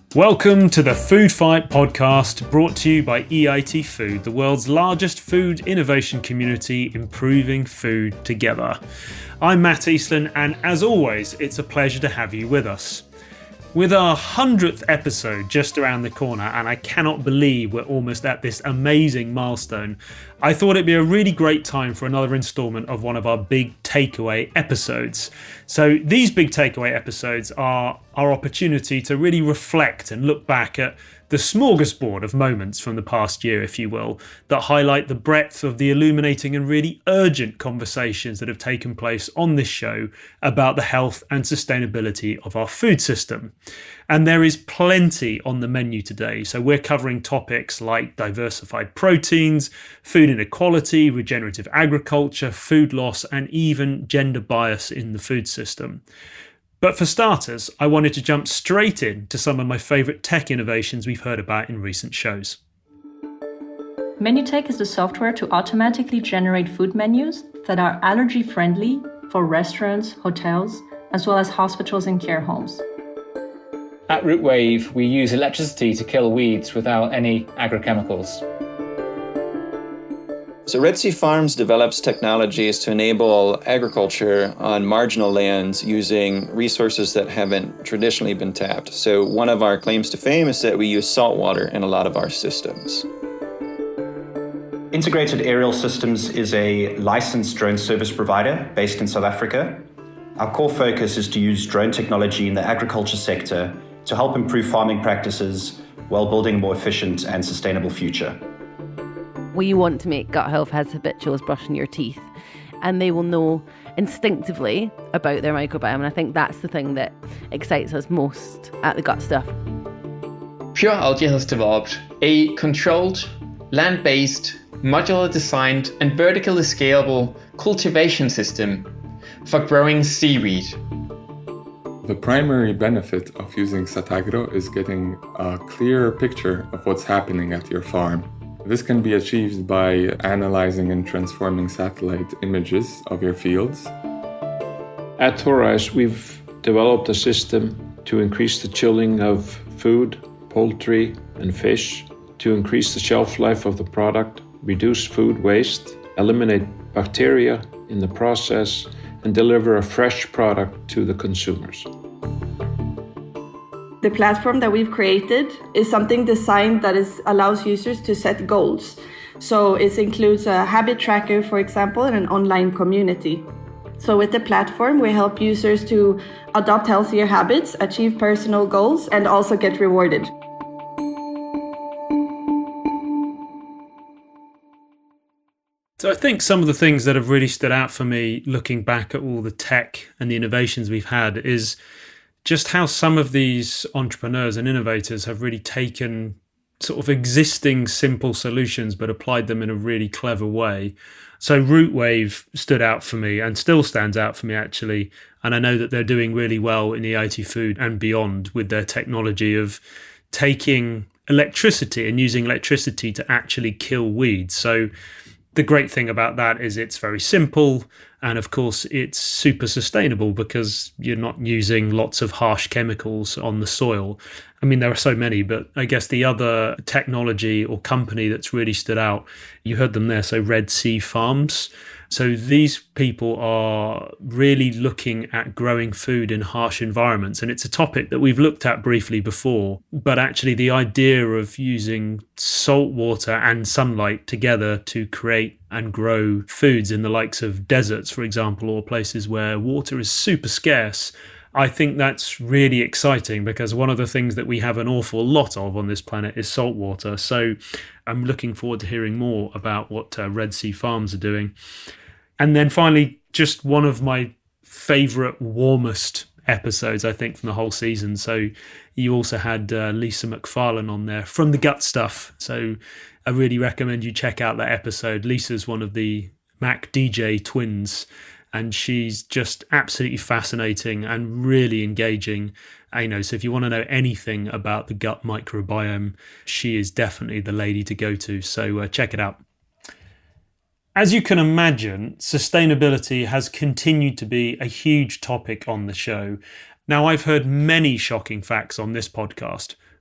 Welcome to the Food Fight podcast, brought to you by EIT Food, the world's largest food innovation community improving food together. I'm Matt Eastland, and as always, it's a pleasure to have you with us. With our 100th episode just around the corner, and I cannot believe we're almost at this amazing milestone, I thought it'd be a really great time for another instalment of one of our big takeaway episodes. So these big takeaway episodes are our opportunity to really reflect and look back at the smorgasbord of moments from the past year, if you will, that highlight the breadth of the illuminating and really urgent conversations that have taken place on this show about the health and sustainability of our food system. And there is plenty on the menu today. So we're covering topics like diversified proteins, food inequality, regenerative agriculture, food loss, and even gender bias in the food system. But for starters, I wanted to jump straight into some of my favourite tech innovations we've heard about in recent shows. MenuTech is the software to automatically generate food menus that are allergy-friendly for restaurants, hotels, as well as hospitals and care homes. At Rootwave, we use electricity to kill weeds without any agrochemicals. So Red Sea Farms develops technologies to enable agriculture on marginal lands using resources that haven't traditionally been tapped. So one of our claims to fame is that we use salt water in a lot of our systems. Integrated Aerial Systems is a licensed drone service provider based in South Africa. Our core focus is to use drone technology in the agriculture sector to help improve farming practices while building a more efficient and sustainable future. We want to make gut health as habitual as brushing your teeth, and they will know instinctively about their microbiome, and I think that's the thing that excites us most at the Gut Stuff. Pure Algae has developed a controlled, land-based, modular designed and vertically scalable cultivation system for growing seaweed. The primary benefit of using Satagro is getting a clearer picture of what's happening at your farm. This can be achieved by analyzing and transforming satellite images of your fields. At Thorize, we've developed a system to increase the chilling of food, poultry, and fish, to increase the shelf life of the product, reduce food waste, eliminate bacteria in the process, and deliver a fresh product to the consumers. The platform that we've created is something designed that allows users to set goals. So it includes a habit tracker, for example, and an online community. So with the platform, we help users to adopt healthier habits, achieve personal goals, and also get rewarded. So I think some of the things that have really stood out for me looking back at all the tech and the innovations we've had is just how some of these entrepreneurs and innovators have really taken sort of existing simple solutions but applied them in a really clever way. So Rootwave stood out for me and still stands out for me actually, and I know that they're doing really well in EIT Food and beyond with their technology of taking electricity and using electricity to actually kill weeds. So the great thing about that is it's very simple, and of course it's super sustainable because you're not using lots of harsh chemicals on the soil. I mean, there are so many, but I guess the other technology or company that's really stood out, you heard them there, so Red Sea Farms. So these people are really looking at growing food in harsh environments. And it's a topic that we've looked at briefly before, but actually the idea of using salt water and sunlight together to create and grow foods in the likes of deserts, for example, or places where water is super scarce, I think that's really exciting because one of the things that we have an awful lot of on this planet is salt water. So I'm looking forward to hearing more about what Red Sea Farms are doing. And then finally, just one of my favourite, warmest episodes, I think, from the whole season. So you also had Lisa McFarlane on there from the Gut Stuff. So I really recommend you check out that episode. Lisa's one of the Mac DJ twins, and she's just absolutely fascinating and really engaging. So if you want to know anything about the gut microbiome, she is definitely the lady to go to. So check it out. As you can imagine, sustainability has continued to be a huge topic on the show. Now, I've heard many shocking facts on this podcast,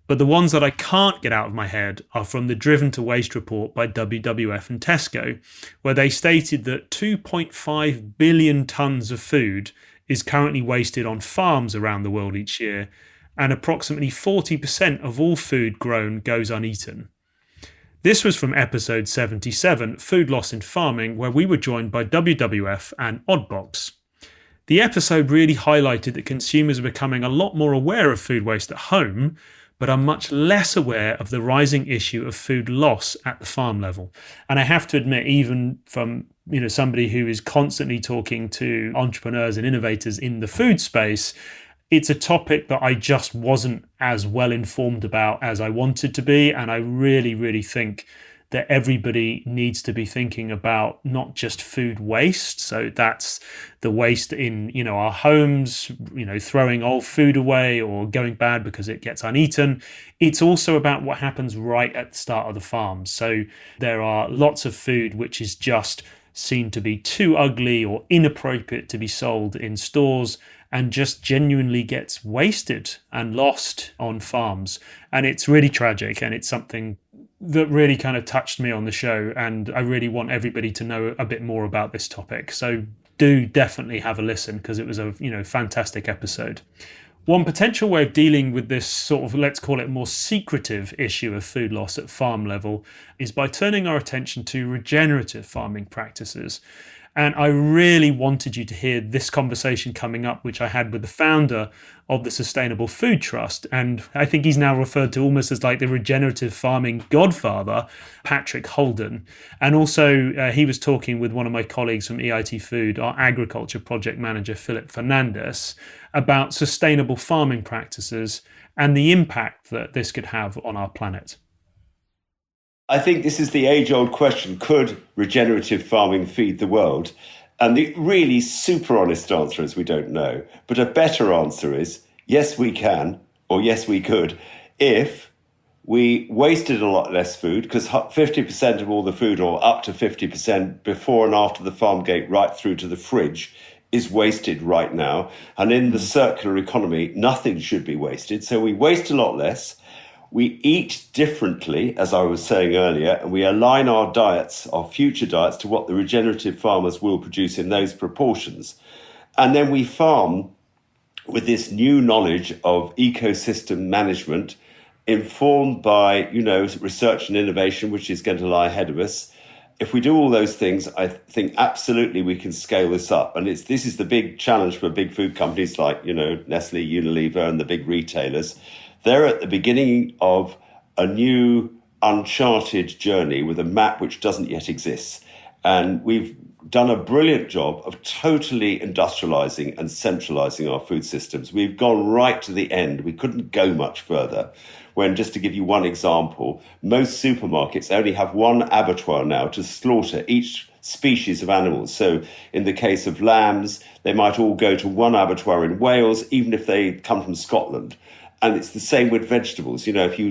But the ones that I can't get out of my head are from the Driven to Waste report by WWF and Tesco, where they stated that 2.5 billion tonnes of food is currently wasted on farms around the world each year, and approximately 40% of all food grown goes uneaten. This was from episode 77, Food Loss in Farming, where we were joined by WWF and Oddbox. The episode really highlighted that consumers are becoming a lot more aware of food waste at home, but are much less aware of the rising issue of food loss at the farm level. And I have to admit, even from somebody who is constantly talking to entrepreneurs and innovators in the food space, it's a topic that I just wasn't as well informed about as I wanted to be. And I really, really think that everybody needs to be thinking about not just food waste. So that's the waste in, our homes, throwing old food away or going bad because it gets uneaten. It's also about what happens right at the start of the farm. So there are lots of food which is just seen to be too ugly or inappropriate to be sold in stores and just genuinely gets wasted and lost on farms. And it's really tragic, and it's something that really kind of touched me on the show, and I really want everybody to know a bit more about this topic. So do definitely have a listen, because it was a fantastic episode. One potential way of dealing with this sort of, let's call it, more secretive issue of food loss at farm level is by turning our attention to regenerative farming practices. And I really wanted you to hear this conversation coming up, which I had with the founder of the Sustainable Food Trust. And I think he's now referred to almost as like the regenerative farming godfather, Patrick Holden. And also he was talking with one of my colleagues from EIT Food, our agriculture project manager, Philip Fernandez, about sustainable farming practices and the impact that this could have on our planet. I think this is the age-old question, could regenerative farming feed the world? And the really super honest answer is we don't know. But a better answer is, yes, we can, or yes, we could, if we wasted a lot less food, because 50% of all the food, or up to 50% before and after the farm gate, right through to the fridge, is wasted right now. And in the circular economy, nothing should be wasted. So we waste a lot less. We eat differently, as I was saying earlier, and we align our diets, our future diets, to what the regenerative farmers will produce in those proportions. And then we farm with this new knowledge of ecosystem management, informed by, research and innovation, which is going to lie ahead of us. If we do all those things, I think absolutely we can scale this up. And this is the big challenge for big food companies like, Nestle, Unilever, and the big retailers. They're at the beginning of a new uncharted journey with a map which doesn't yet exist. And we've done a brilliant job of totally industrializing and centralizing our food systems. We've gone right to the end. We couldn't go much further. When, just to give you one example, most supermarkets only have one abattoir now to slaughter each species of animals. So in the case of lambs, they might all go to one abattoir in Wales, even if they come from Scotland. And it's the same with vegetables.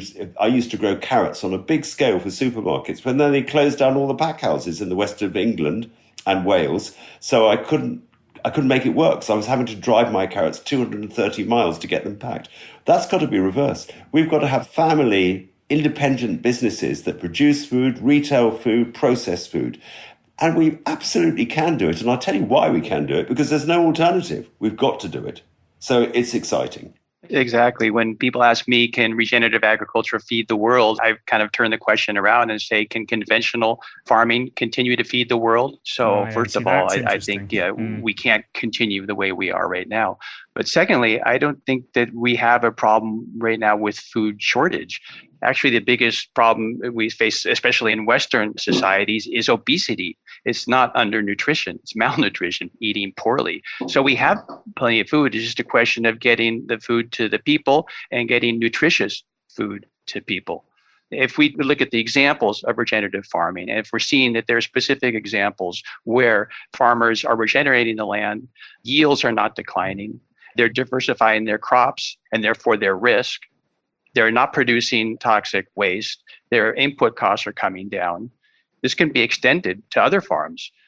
I used to grow carrots on a big scale for supermarkets, but then they closed down all the pack houses in the west of England and Wales. So I couldn't make it work. So I was having to drive my carrots 230 miles to get them packed. That's got to be reversed. We've got to have family, independent businesses that produce food, retail food, process food. And we absolutely can do it. And I'll tell you why we can do it, because there's no alternative. We've got to do it. So it's exciting. Exactly. When people ask me, can regenerative agriculture feed the world? I kind of turn the question around and say, can conventional farming continue to feed the world? So first of all, I think, we can't continue the way we are right now. But secondly, I don't think that we have a problem right now with food shortage. Actually, the biggest problem we face, especially in Western societies, is obesity. It's not undernutrition, it's malnutrition, eating poorly. So we have plenty of food. It's just a question of getting the food to the people and getting nutritious food to people. If we look at the examples of regenerative farming, and if we're seeing that there are specific examples where farmers are regenerating the land, yields are not declining, they're diversifying their crops and therefore their risk, they're not producing toxic waste, their input costs are coming down. This can be extended to other farms.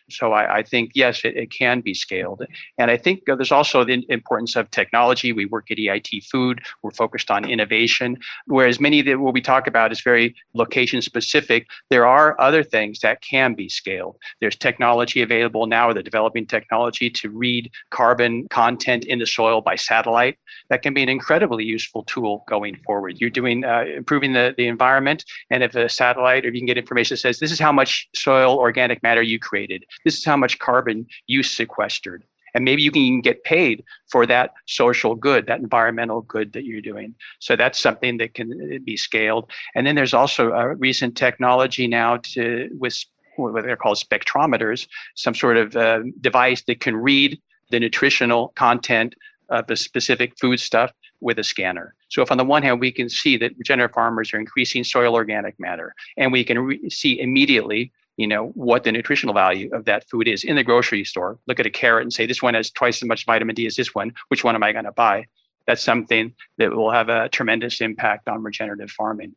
So I think, yes, it can be scaled. And I think there's also the importance of technology. We work at EIT Food. We're focused on innovation, whereas many of what we talk about is very location specific. There are other things that can be scaled. There's technology available now, the developing technology to read carbon content in the soil by satellite. That can be an incredibly useful tool going forward. You're doing improving the environment, and if a satellite, or if you can get information that says, this is how much soil organic matter you created, this is how much carbon you sequestered. And maybe you can get paid for that social good, that environmental good that you're doing. So that's something that can be scaled. And then there's also a recent technology now with what they're called spectrometers, some sort of device that can read the nutritional content of the specific foodstuff with a scanner. So if on the one hand, we can see that regenerative farmers are increasing soil organic matter, and we can see immediately what the nutritional value of that food is in the grocery store. Look at a carrot and say, this one has twice as much vitamin D as this one. Which one am I going to buy? That's something that will have a tremendous impact on regenerative farming.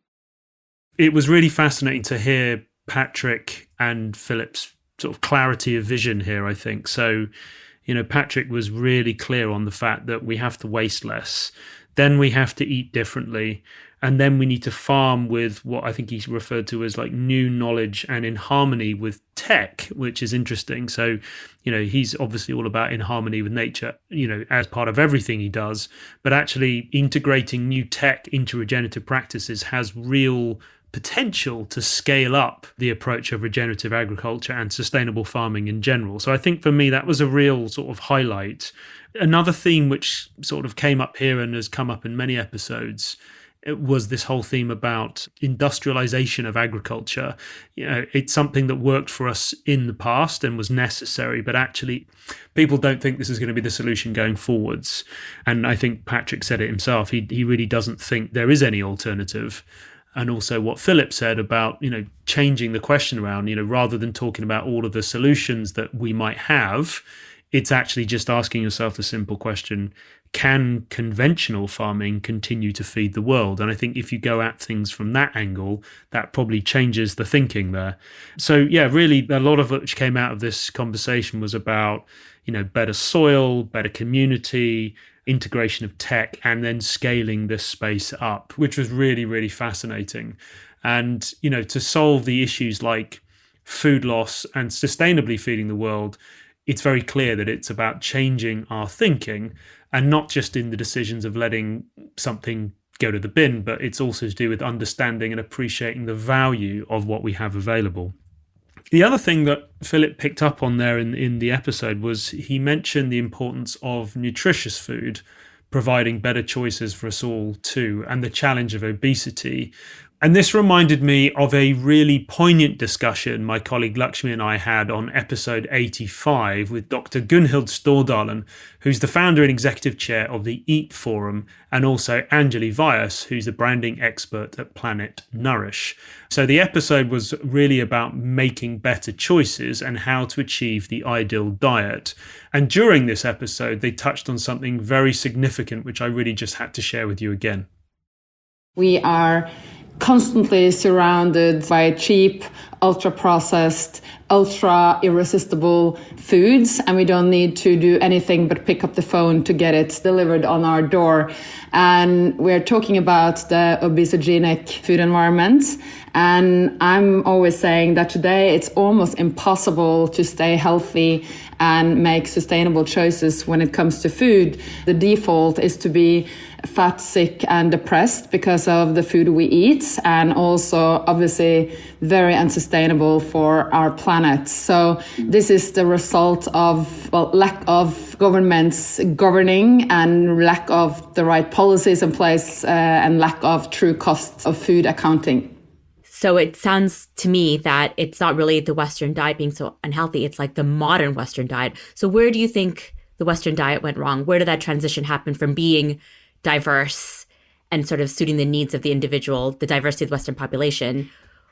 It was really fascinating to hear Patrick and Philip's sort of clarity of vision here, I think. So, Patrick was really clear on the fact that we have to waste less, then we have to eat differently, and then we need to farm with what I think he referred to as like new knowledge and in harmony with tech, which is interesting. So, he's obviously all about in harmony with nature, as part of everything he does, but actually integrating new tech into regenerative practices has real potential to scale up the approach of regenerative agriculture and sustainable farming in general. So I think for me, that was a real sort of highlight. Another theme which sort of came up here and has come up in many episodes, it was this whole theme about industrialization of agriculture. It's something that worked for us in the past and was necessary, but actually people don't think this is going to be the solution going forwards. And I think Patrick said it himself. He really doesn't think there is any alternative. And also what Philip said about, changing the question around, rather than talking about all of the solutions that we might have, it's actually just asking yourself the simple question, can conventional farming continue to feed the world? And I think if you go at things from that angle, that probably changes the thinking there. So yeah, really a lot of which came out of this conversation was about, better soil, better community, integration of tech, and then scaling this space up, which was really, really fascinating. And, to solve the issues like food loss and sustainably feeding the world, it's very clear that it's about changing our thinking, and not just in the decisions of letting something go to the bin, but it's also to do with understanding and appreciating the value of what we have available. The other thing that Philip picked up on there in the episode was he mentioned the importance of nutritious food, providing better choices for us all too, and the challenge of obesity. And this reminded me of a really poignant discussion my colleague Lakshmi and I had on episode 85 with Dr. Gunhild Stordalen, who's the founder and executive chair of the EAT Forum, and also Anjali Vyas, who's the branding expert at Planet Nourish. So the episode was really about making better choices and how to achieve the ideal diet. And during this episode, they touched on something very significant, which I really just had to share with you again. We are constantly surrounded by cheap, ultra-processed, ultra-irresistible foods, and we don't need to do anything but pick up the phone to get it delivered on our door. And we're talking about the obesogenic food environment. And I'm always saying that today it's almost impossible to stay healthy and make sustainable choices when it comes to food. The default is to be fat, sick, and depressed because of the food we eat, and also obviously very unsustainable for our planet. So this is the result of lack of governments governing and lack of the right policies in place and lack of true cost of food accounting. So it sounds to me that it's not really the Western diet being so unhealthy, it's like the modern Western diet. So where do you think the Western diet went wrong? Where did that transition happen from being diverse and sort of suiting the needs of the individual, the diversity of the Western population?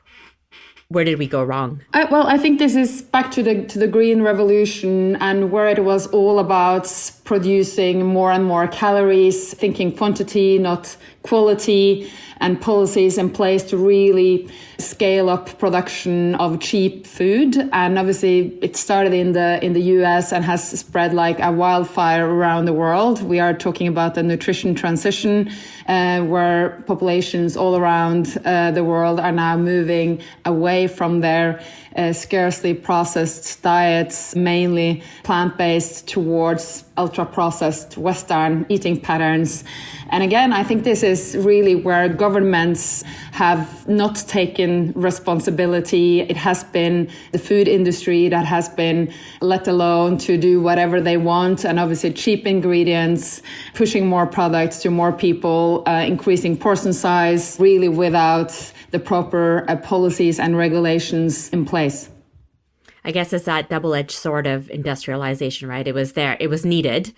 Where did we go wrong? I think this is back to the Green Revolution, and where it was all about producing more and more calories, thinking quantity, not quality, and policies in place to really scale up production of cheap food. And obviously it started in the US and has spread like a wildfire around the world. We are talking about the nutrition transition, where populations all around the world are now moving away from their scarcely processed diets, mainly plant-based, towards ultra-processed Western eating patterns. And again, I think this is really where governments have not taken responsibility. It has been the food industry that has been let alone to do whatever they want, and obviously cheap ingredients, pushing more products to more people, increasing portion size, really without the proper policies and regulations in place. I guess it's that double-edged sword of industrialization, right? It was there. It was needed,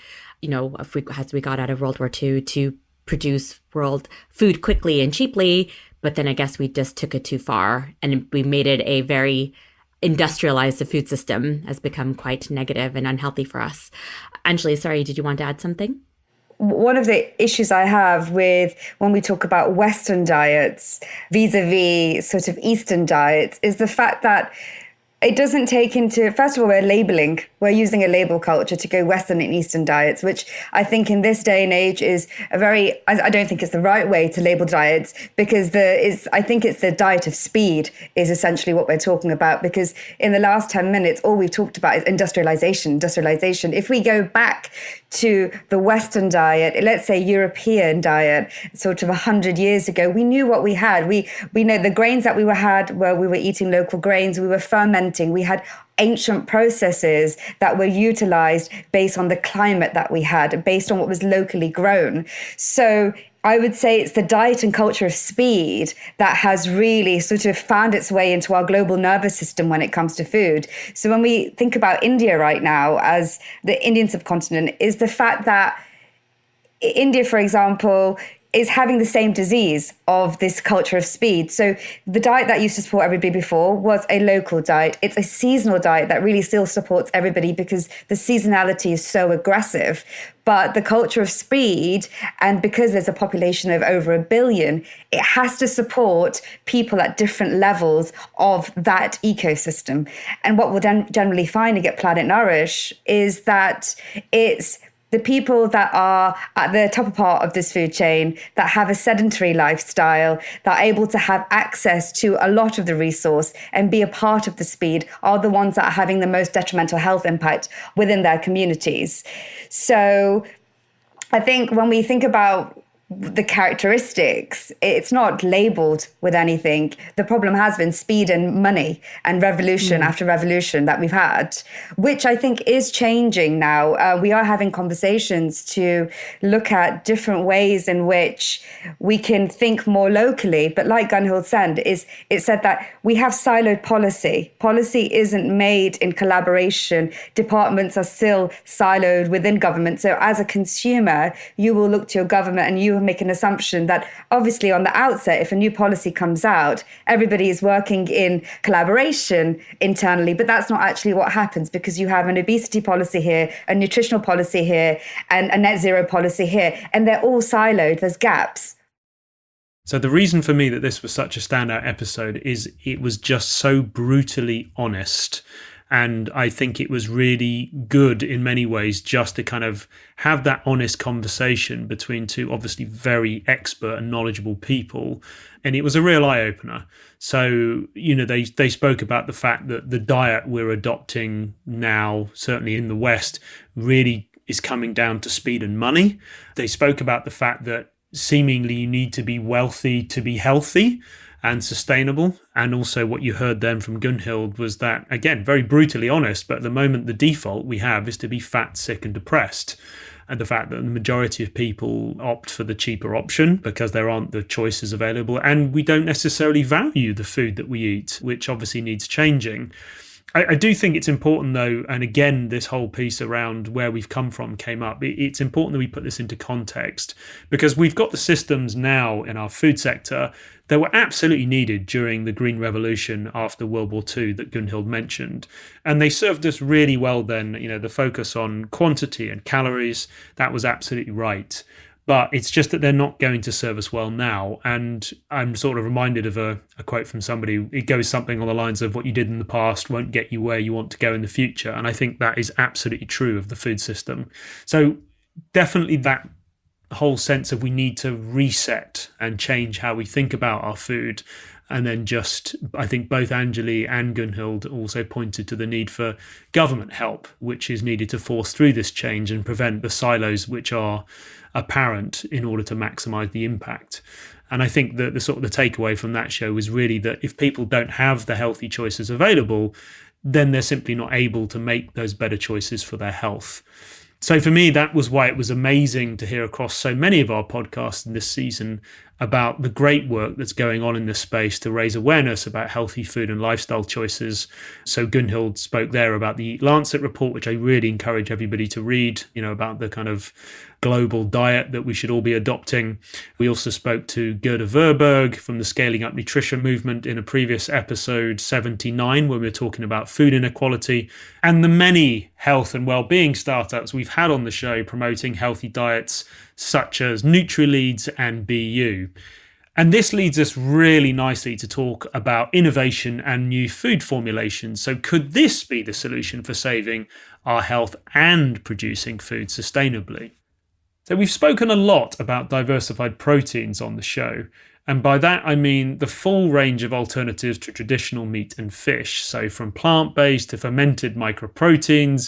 as we got out of World War II, to produce world food quickly and cheaply. But then I guess we just took it too far, and we made it a very industrialized. The food system has become quite negative and unhealthy for us. Anjali, sorry, did you want to add something? One of the issues I have with when we talk about Western diets vis-a-vis sort of Eastern diets is the fact that it doesn't take into, first of all, we're using a label culture to go Western and Eastern diets, which I think in this day and age is I don't think it's the right way to label diets, because I think it's the diet of speed is essentially what we're talking about, because in the last 10 minutes, all we've talked about is industrialization. If we go back to the Western diet, let's say European diet, sort of 100 years ago, we knew what we had. We know the grains that we were eating local grains, we were fermenting, we had ancient processes that were utilized based on the climate that we had, based on what was locally grown. So I would say it's the diet and culture of speed that has really sort of found its way into our global nervous system when it comes to food. So when we think about India right now as the Indian subcontinent, is the fact that India, for example, is having the same disease of this culture of speed. So the diet that used to support everybody before was a local diet. It's a seasonal diet that really still supports everybody because the seasonality is so aggressive. But the culture of speed, and because there's a population of over 1 billion, it has to support people at different levels of that ecosystem. And what we'll generally find and get Planet Nourish is that it's the people that are at the top part of this food chain, that have a sedentary lifestyle, that are able to have access to a lot of the resource and be a part of the speed, are the ones that are having the most detrimental health impact within their communities. So I think when we think about the characteristics, it's not labeled with anything. The problem has been speed and money and revolution after revolution that we've had, which I think is changing now. We are having conversations to look at different ways in which we can think more locally. But like Gunhild said, it said that we have siloed policy. Policy isn't made in collaboration. Departments are still siloed within government. So as a consumer, you will look to your government and you make an assumption that obviously on the outset, if a new policy comes out, everybody is working in collaboration internally, but that's not actually what happens, because you have an obesity policy here, a nutritional policy here, and a net zero policy here, and they're all siloed. There's gaps. So the reason for me that this was such a standout episode is it was just so brutally honest. And I think it was really good in many ways just to kind of have that honest conversation between two obviously very expert and knowledgeable people. And it was a real eye-opener. So, they spoke about the fact that the diet we're adopting now, certainly in the West, really is coming down to speed and money. They spoke about the fact that seemingly you need to be wealthy to be healthy and sustainable. And also what you heard then from Gunhild was that, again, very brutally honest, but at the moment the default we have is to be fat, sick and depressed. And the fact that the majority of people opt for the cheaper option because there aren't the choices available. And we don't necessarily value the food that we eat, which obviously needs changing. I do think it's important, though, and again, this whole piece around where we've come from came up. It's important that we put this into context, because we've got the systems now in our food sector that were absolutely needed during the Green Revolution after World War II that Gunhild mentioned. And they served us really well then. The focus on quantity and calories, that was absolutely right. But it's just that they're not going to serve us well now. And I'm sort of reminded of a quote from somebody. It goes something on the lines of, what you did in the past won't get you where you want to go in the future. And I think that is absolutely true of the food system. So definitely that whole sense of we need to reset and change how we think about our food. And then I think both Anjali and Gunhild also pointed to the need for government help, which is needed to force through this change and prevent the silos which are apparent in order to maximize the impact. And I think that the takeaway from that show was really that if people don't have the healthy choices available, then they're simply not able to make those better choices for their health. So for me, that was why it was amazing to hear across so many of our podcasts in this season about the great work that's going on in this space to raise awareness about healthy food and lifestyle choices. So Gunhild spoke there about the Lancet report, which I really encourage everybody to read, about the kind of global diet that we should all be adopting. We also spoke to Gerda Verberg from the Scaling Up Nutrition movement in a previous episode 79, when we were talking about food inequality, and the many health and well-being startups we've had on the show promoting healthy diets, such as NutriLeads and BU. And this leads us really nicely to talk about innovation and new food formulations. So could this be the solution for saving our health and producing food sustainably? So we've spoken a lot about diversified proteins on the show. And by that, I mean the full range of alternatives to traditional meat and fish. So from plant-based to fermented microproteins,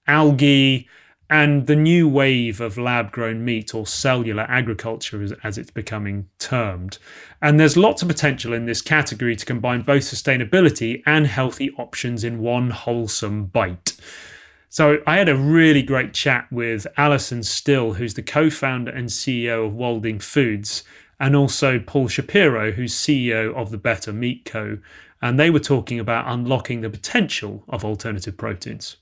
algae, and the new wave of lab-grown meat, or cellular agriculture as it's becoming termed. And there's lots of potential in this category to combine both sustainability and healthy options in one wholesome bite. So I had a really great chat with Alison Still, who's the co-founder and CEO of Walding Foods, and also Paul Shapiro, who's CEO of the Better Meat Co. And they were talking about unlocking the potential of alternative proteins.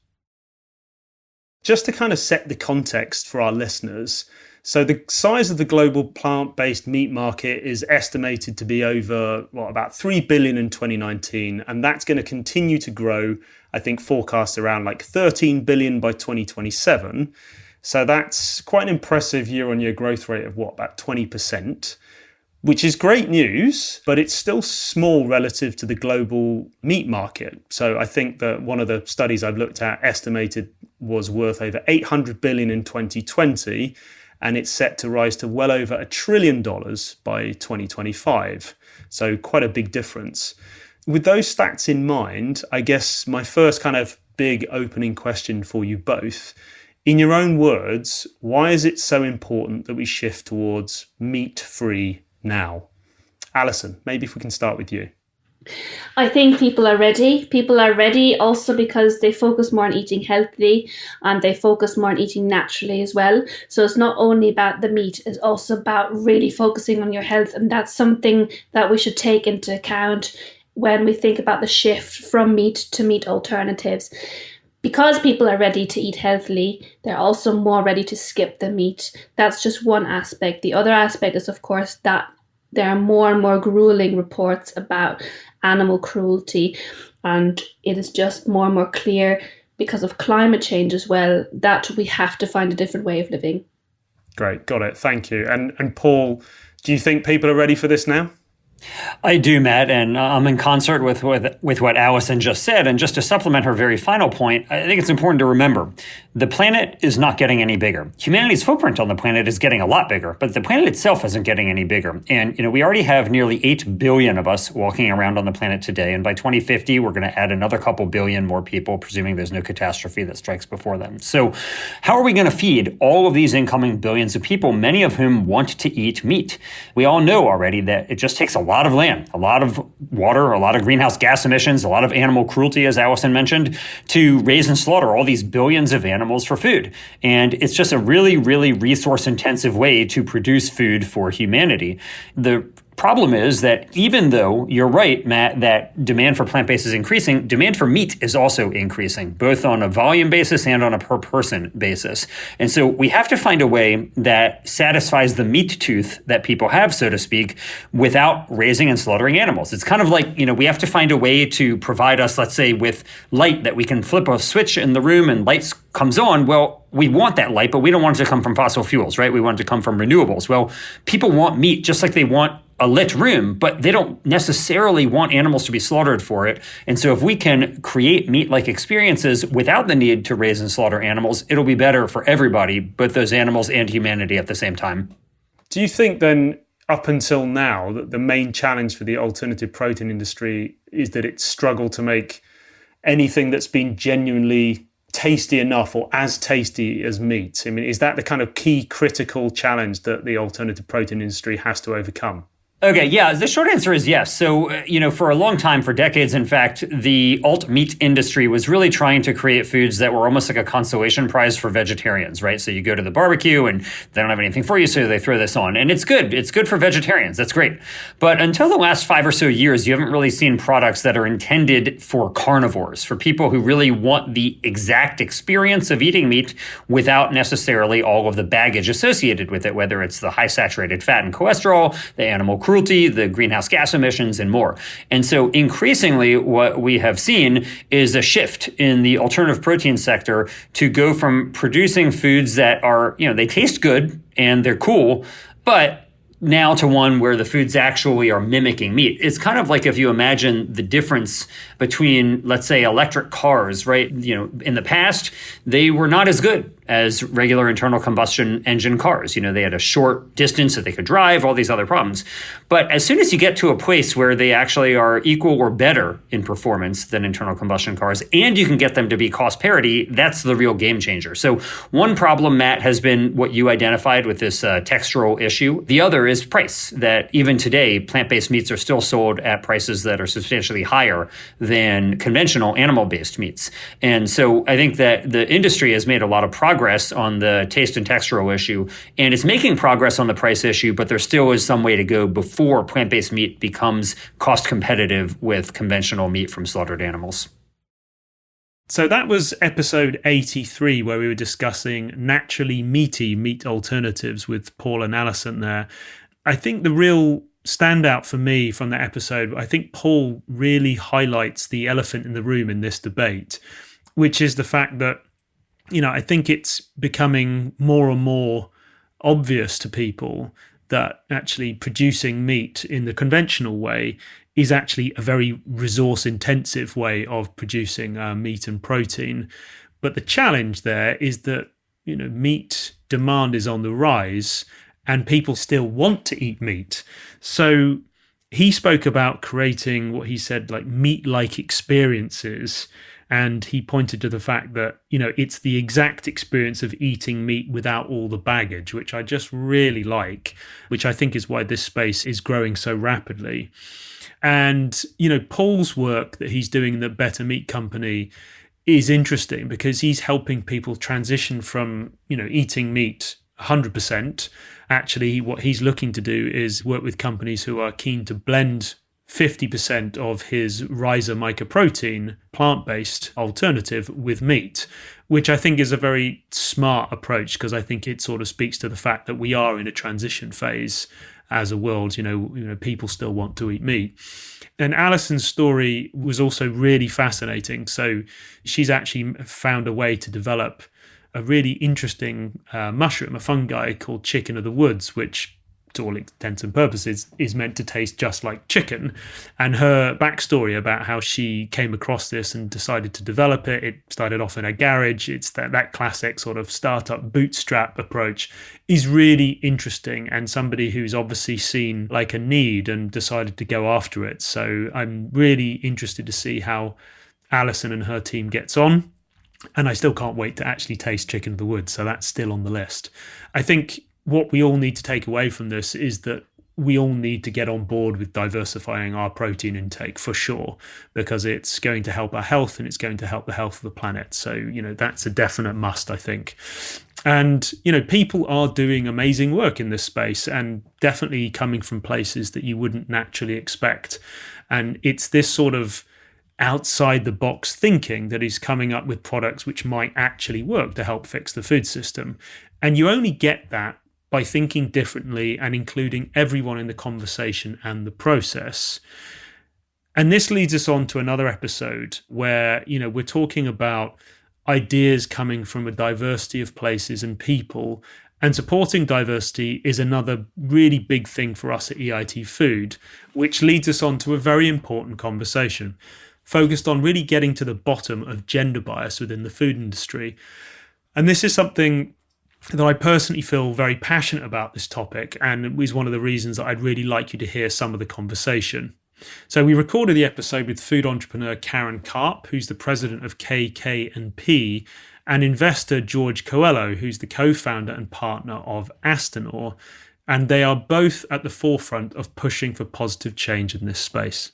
Just to kind of set the context for our listeners, so the size of the global plant-based meat market is estimated to be over, about 3 billion in 2019, and that's going to continue to grow, I think forecasts around like 13 billion by 2027. So that's quite an impressive year-on-year growth rate of about 20%, which is great news, but it's still small relative to the global meat market. So I think that one of the studies I've looked at estimated was worth over 800 billion in 2020, and it's set to rise to well over $1 trillion by 2025. So quite a big difference. With those stats in mind, I guess my first kind of big opening question for you both, in your own words, why is it so important that we shift towards meat-free now? Alison, maybe if we can start with you. I think people are ready. People are ready also because they focus more on eating healthily and they focus more on eating naturally as well. So it's not only about the meat, it's also about really focusing on your health. And that's something that we should take into account when we think about the shift from meat to meat alternatives. Because people are ready to eat healthily, they're also more ready to skip the meat. That's just one aspect. The other aspect is, of course, that there are more and more grueling reports about animal cruelty, and it is just more and more clear because of climate change as well that we have to find a different way of living. Great, got it. Thank you. And Paul, do you think people are ready for this now? I do, Matt, and I'm in concert with what Alison just said. And just to supplement her very final point, I think it's important to remember the planet is not getting any bigger. Humanity's footprint on the planet is getting a lot bigger, but the planet itself isn't getting any bigger. And we already have nearly 8 billion of us walking around on the planet today. And by 2050, we're going to add another couple billion more people, presuming there's no catastrophe that strikes before them. So how are we going to feed all of these incoming billions of people, many of whom want to eat meat? We all know already that it just takes a lot of land, a lot of water, a lot of greenhouse gas emissions, a lot of animal cruelty, as Alison mentioned, to raise and slaughter all these billions of animals for food. And it's just a really, really resource-intensive way to produce food for humanity. The problem is that even though you're right, Matt, that demand for plant-based is increasing, demand for meat is also increasing, both on a volume basis and on a per person basis. And so we have to find a way that satisfies the meat tooth that people have, so to speak, without raising and slaughtering animals. It's kind of like, we have to find a way to provide us, let's say, with light that we can flip a switch in the room and light comes on. Well, we want that light, but we don't want it to come from fossil fuels, right? We want it to come from renewables. Well, people want meat just like they want a lit room, but they don't necessarily want animals to be slaughtered for it. And so if we can create meat-like experiences without the need to raise and slaughter animals, it'll be better for everybody, both those animals and humanity at the same time. Do you think then, up until now, that the main challenge for the alternative protein industry is that it's struggled to make anything that's been genuinely tasty enough or as tasty as meat? I mean, is that the kind of key critical challenge that the alternative protein industry has to overcome? Okay, yeah, the short answer is yes. So, for a long time, for decades, in fact, the alt meat industry was really trying to create foods that were almost like a consolation prize for vegetarians, right? So you go to the barbecue and they don't have anything for you, so they throw this on. And it's good. It's good for vegetarians. That's great. But until the last 5 or so years, you haven't really seen products that are intended for carnivores, for people who really want the exact experience of eating meat without necessarily all of the baggage associated with it, whether it's the high saturated fat and cholesterol, the animal cruelty, the greenhouse gas emissions, and more. And so increasingly, what we have seen is a shift in the alternative protein sector to go from producing foods that are, they taste good and they're cool, but now to one where the foods actually are mimicking meat. It's kind of like if you imagine the difference between, let's say, electric cars, right? In the past, they were not as good as regular internal combustion engine cars. They had a short distance that they could drive, all these other problems. But as soon as you get to a place where they actually are equal or better in performance than internal combustion cars, and you can get them to be cost parity, that's the real game changer. So one problem, Matt, has been what you identified with this textural issue. The other is price, that even today, plant-based meats are still sold at prices that are substantially higher than conventional animal-based meats. And so I think that the industry has made a lot of progress on the taste and textural issue, and it's making progress on the price issue, but there still is some way to go before plant-based meat becomes cost competitive with conventional meat from slaughtered animals. So that was episode 83, where we were discussing naturally meaty meat alternatives with Paul and Alison there. I think the real standout for me from that episode, I think Paul really highlights the elephant in the room in this debate, which is the fact that I think it's becoming more and more obvious to people that actually producing meat in the conventional way is actually a very resource intensive way of producing meat and protein. But the challenge there is that, meat demand is on the rise and people still want to eat meat. So he spoke about creating what he said, like meat-like experiences. And he pointed to the fact that, it's the exact experience of eating meat without all the baggage, which I just really like, which I think is why this space is growing so rapidly. And, Paul's work that he's doing in the Better Meat Company is interesting because he's helping people transition from, eating meat 100%. Actually, what he's looking to do is work with companies who are keen to blend 50% of his Rhiza mycoprotein plant-based alternative with meat, which I think is a very smart approach because I think it sort of speaks to the fact that we are in a transition phase as a world. People still want to eat meat. And Alison's story was also really fascinating. So she's actually found a way to develop a really interesting mushroom, a fungi called chicken of the woods, which to all intents and purposes is meant to taste just like chicken. And her backstory about how she came across this and decided to develop it started off in a garage. It's that classic sort of startup bootstrap approach is really interesting, and somebody who's obviously seen like a need and decided to go after it. So I'm really interested to see how Alison and her team gets on. And I still can't wait to actually taste chicken of the woods. So that's still on the list. I think what we all need to take away from this is that we all need to get on board with diversifying our protein intake for sure, because it's going to help our health and it's going to help the health of the planet. So, that's a definite must, I think. And, people are doing amazing work in this space and definitely coming from places that you wouldn't naturally expect. And it's this sort of outside the box thinking that is coming up with products which might actually work to help fix the food system. And you only get that by thinking differently and including everyone in the conversation and the process. And this leads us on to another episode where, we're talking about ideas coming from a diversity of places and people, and supporting diversity is another really big thing for us at EIT Food, which leads us on to a very important conversation focused on really getting to the bottom of gender bias within the food industry. And this is something that I personally feel very passionate about, this topic, and it was one of the reasons that I'd really like you to hear some of the conversation. So we recorded the episode with food entrepreneur Karen Karp, who's the president of KK&P, and investor George Coelho, who's the co-founder and partner of Astonor, and they are both at the forefront of pushing for positive change in this space.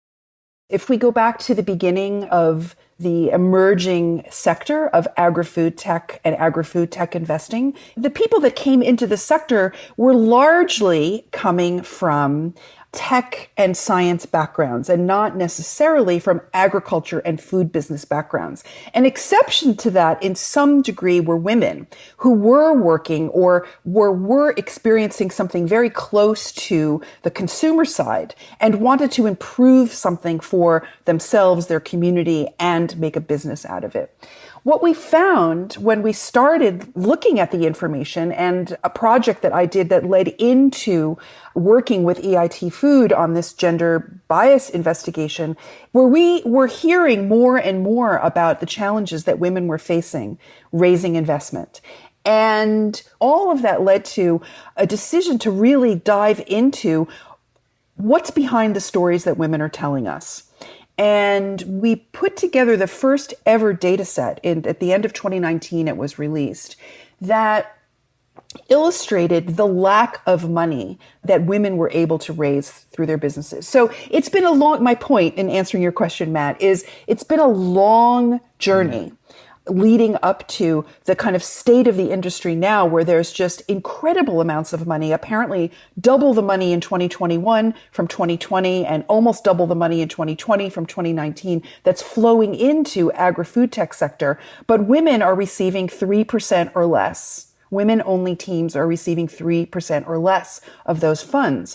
If we go back to the beginning of the emerging sector of agri-food tech and agri-food tech investing, the people that came into the sector were largely coming from tech and science backgrounds and not necessarily from agriculture and food business backgrounds. An exception to that in some degree were women who were working or were experiencing something very close to the consumer side and wanted to improve something for themselves, their community, and make a business out of it. What we found when we started looking at the information, and a project that I did that led into working with EIT Food on this gender bias investigation, where we were hearing more and more about the challenges that women were facing raising investment. And all of that led to a decision to really dive into what's behind the stories that women are telling us. And we put together the first ever data set at the end of 2019, it was released, that illustrated the lack of money that women were able to raise through their businesses. So it's been my point in answering your question, Matt, is it's been a long journey leading up to the kind of state of the industry now, where there's just incredible amounts of money, apparently double the money in 2021 from 2020 and almost double the money in 2020 from 2019 that's flowing into agri-food tech sector. But women are receiving 3% or less. Women-only teams are receiving 3% or less of those funds.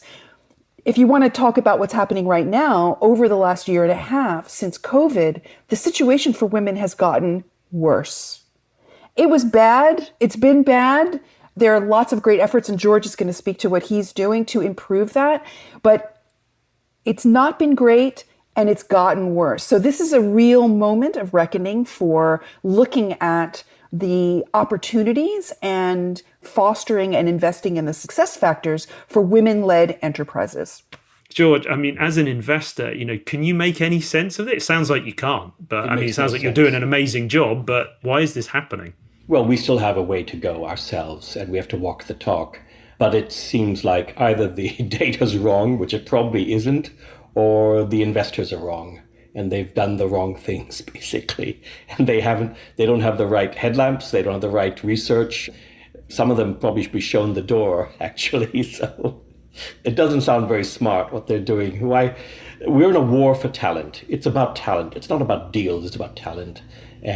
If you want to talk about what's happening right now, over the last year and a half since COVID, the situation for women has gotten worse. It was bad. It's been bad. There are lots of great efforts, and George is going to speak to what he's doing to improve that. But it's not been great, and it's gotten worse. So this is a real moment of reckoning for looking at the opportunities and fostering and investing in the success factors for women-led enterprises. George, I mean, as an investor, can you make any sense of it? It sounds like you can't, but it sounds like you're doing an amazing job, but why is this happening? Well, we still have a way to go ourselves, and we have to walk the talk. But it seems like either the data's wrong, which it probably isn't, or the investors are wrong, and they've done the wrong things, basically. And they don't have the right headlamps, they don't have the right research. Some of them probably should be shown the door, actually, so... It doesn't sound very smart what they're doing. We're in a war for talent. It's about talent. It's not about deals. It's about talent.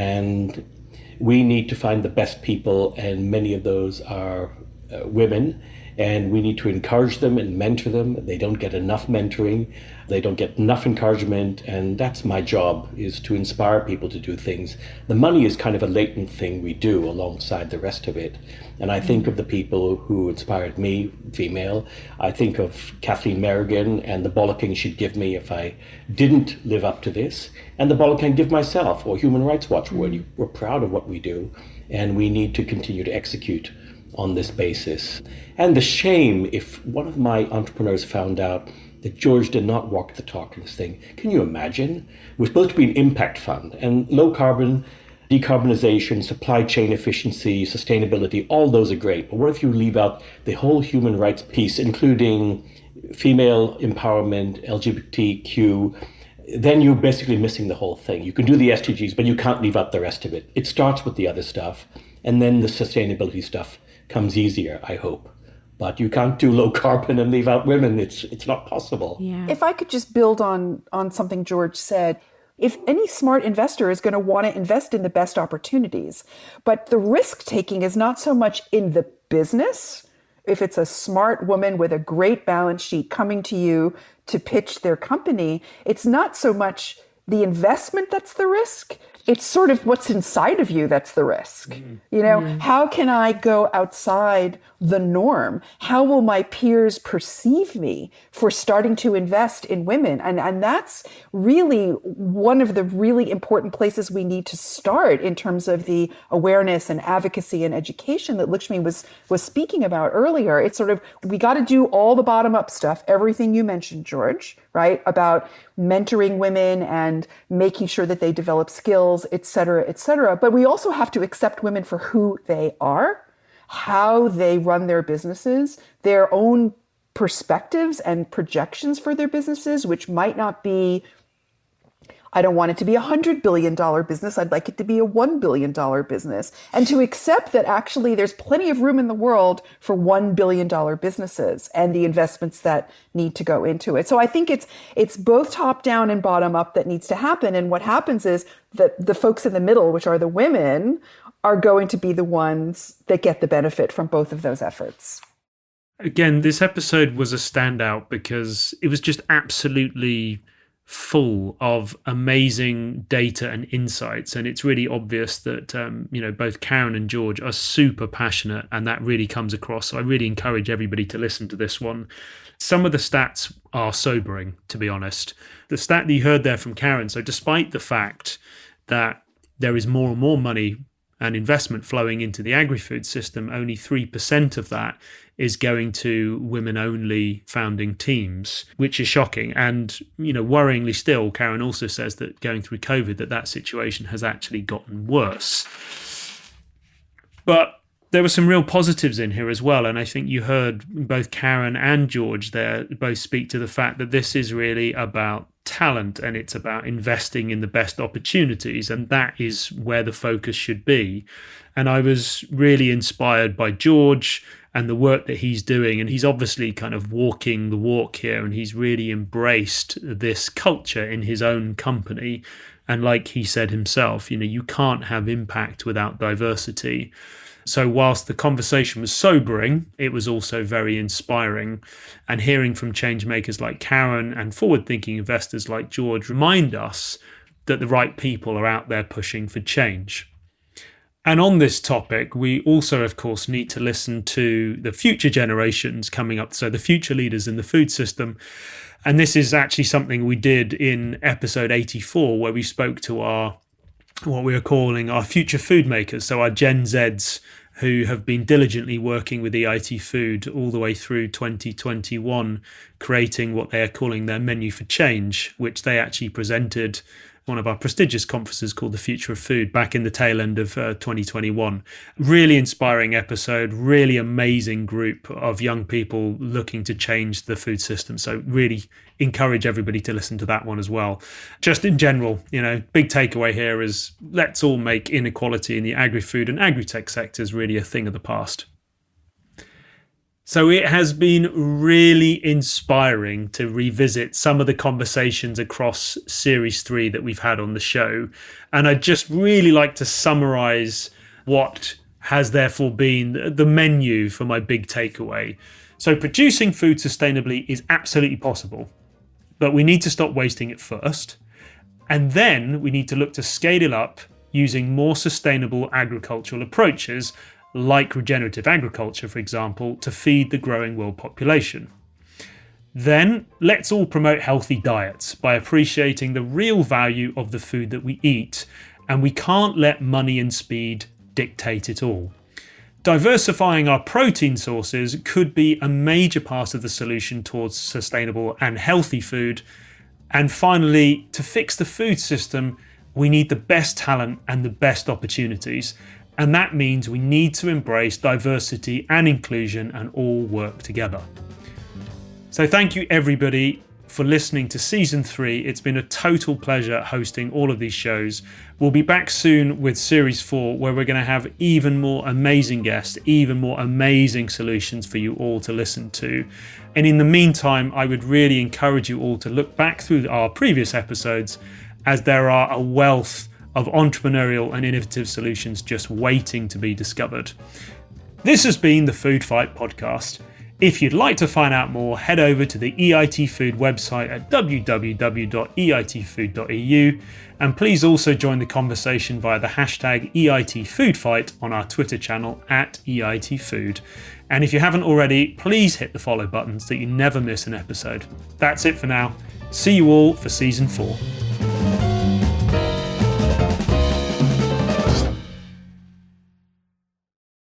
And we need to find the best people, and many of those are women. And we need to encourage them and mentor them. They don't get enough mentoring. They don't get enough encouragement. And that's my job, is to inspire people to do things. The money is kind of a latent thing we do alongside the rest of it. And I think of the people who inspired me, female. I think of Kathleen Merrigan and the bollocking she'd give me if I didn't live up to this. And the bollocking I'd give myself, or Human Rights Watch, where we're proud of what we do. And we need to continue to execute on this basis. And the shame if one of my entrepreneurs found out that George did not walk the talk in this thing. Can you imagine? We're supposed to be an impact fund, and low carbon, decarbonization, supply chain efficiency, sustainability, all those are great. But what if you leave out the whole human rights piece, including female empowerment, LGBTQ? Then you're basically missing the whole thing. You can do the SDGs, but you can't leave out the rest of it. It starts with the other stuff. And then the sustainability stuff comes easier, I hope. But you can't do low carbon and leave out women. It's not possible. Yeah. If I could just build on something George said, if any smart investor is going to want to invest in the best opportunities, but the risk taking is not so much in the business. If it's a smart woman with a great balance sheet coming to you to pitch their company, it's not so much the investment that's the risk. It's sort of what's inside of you that's the risk. You know, how can I go outside the norm? How will my peers perceive me for starting to invest in women? And that's really one of the really important places we need to start in terms of the awareness and advocacy and education that Lakshmi was speaking about earlier. It's sort of, we got to do all the bottom up stuff, everything you mentioned, George, right? About mentoring women and making sure that they develop skills, et cetera, but we also have to accept women for who they are, how they run their businesses, their own perspectives and projections for their businesses, which might not be, I don't want it to be $100 billion business. I'd like it to be a $1 billion business. And to accept that actually there's plenty of room in the world for $1 billion businesses and the investments that need to go into it. So I think it's both top down and bottom up that needs to happen. And what happens is that the folks in the middle, which are the women, are going to be the ones that get the benefit from both of those efforts. Again, this episode was a standout because it was just absolutely full of amazing data and insights, and it's really obvious that both Karen and George are super passionate, and that really comes across. So I really encourage everybody to listen to this one. Some of the stats are sobering, to be honest. The stat that you heard there from Karen, so despite the fact that there is more and more money and investment flowing into the agri-food system, only 3% of that is going to women-only founding teams, which is shocking. And, worryingly still, Karen also says that going through COVID, that situation has actually gotten worse. But there were some real positives in here as well. And I think you heard both Karen and George there both speak to the fact that this is really about talent and it's about investing in the best opportunities. And that is where the focus should be. And I was really inspired by George and the work that he's doing. And he's obviously kind of walking the walk here, and he's really embraced this culture in his own company. And like he said himself, you can't have impact without diversity. So whilst the conversation was sobering, it was also very inspiring. And hearing from change makers like Karen and forward-thinking investors like George remind us that the right people are out there pushing for change. And on this topic, we also, of course, need to listen to the future generations coming up, so the future leaders in the food system. And this is actually something we did in episode 84, where we spoke to what we are calling our future food makers, so our Gen Zs, who have been diligently working with EIT Food all the way through 2021, creating what they are calling their menu for change, which they actually presented one of our prestigious conferences called The Future of Food back in the tail end of 2021. Really inspiring episode, really amazing group of young people looking to change the food system. So really encourage everybody to listen to that one as well. Just in general, big takeaway here is let's all make inequality in the agri-food and agri-tech sectors really a thing of the past. So it has been really inspiring to revisit some of the conversations across Series 3 that we've had on the show. And I'd just really like to summarize what has therefore been the menu for my big takeaway. So producing food sustainably is absolutely possible, but we need to stop wasting it first. And then we need to look to scale it up using more sustainable agricultural approaches, like regenerative agriculture, for example, to feed the growing world population. Then let's all promote healthy diets by appreciating the real value of the food that we eat, and we can't let money and speed dictate it all. Diversifying our protein sources could be a major part of the solution towards sustainable and healthy food. And finally, to fix the food system, we need the best talent and the best opportunities. And that means we need to embrace diversity and inclusion and all work together. So thank you, everybody. for listening to Season 3. It's been a total pleasure hosting all of these shows. We'll be back soon with Series 4, where we're going to have even more amazing guests, even more amazing solutions for you all to listen to. And in the meantime, I would really encourage you all to look back through our previous episodes, as there are a wealth of entrepreneurial and innovative solutions just waiting to be discovered. This has been the Food Fight Podcast. If you'd like to find out more, head over to the EIT Food website at www.eitfood.eu, and please also join the conversation via the hashtag EITFoodFight on our Twitter channel at EITFood. And if you haven't already, please hit the follow buttons so that you never miss an episode. That's it for now. See you all for Season 4.